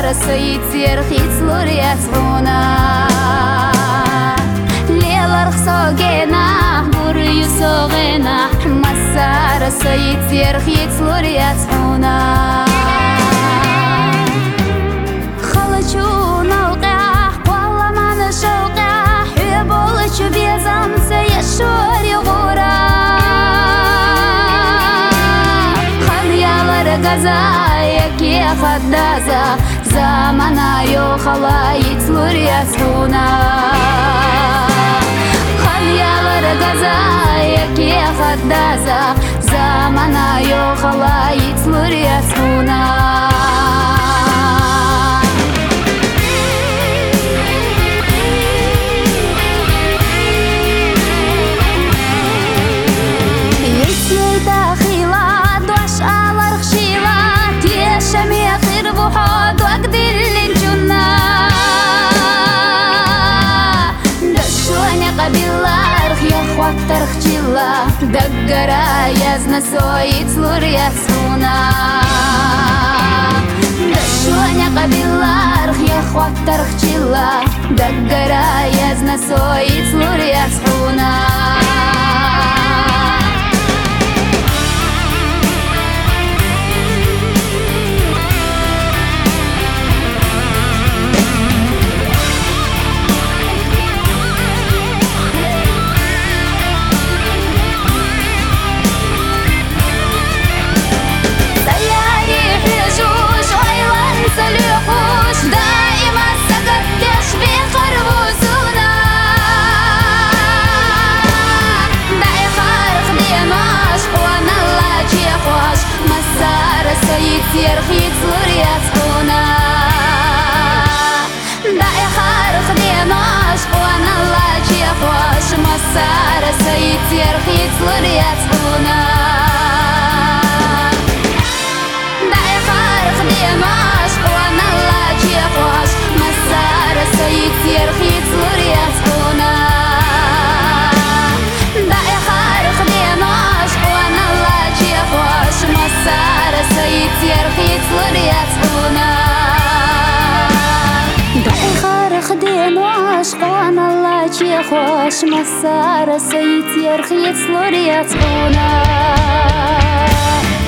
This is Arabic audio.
سيتير خيت لوريا تغونا ليلر خصوغينا بوريو صوغينا مسار سيتير خيت لوريا تغونا خلچونا القاح والله ما نشوقع حبولك بيزم سيشور يغورا خليالر غزايك يا خدازة زمانا يو خلايت لوريا تغونا خليالر غزايك يا خدازة زمانا يو خلايت لوريا تغونا ترخجلا دقرا يزنا سويت لوريا تغونا دشواني قبيلا رخ يا خوات ترخجلا دقرا يزنا سويت لوريا تغونا سيتير خيت لوريا تغونا داعي خارق ديماش وانا الله جي خوش مسار سيتير خيت لوريا تغونا داعي خارق ديماش وانا الله جي خوش مسار سيتير خيت لوريا تغونا داعي خارق ديماش وانا الله جي خوش مسار سيتير خيت لوريا تغونا داعي خارق دين وعشق وانا الله جي خوش مسار سيتير خيت لوريا تغونا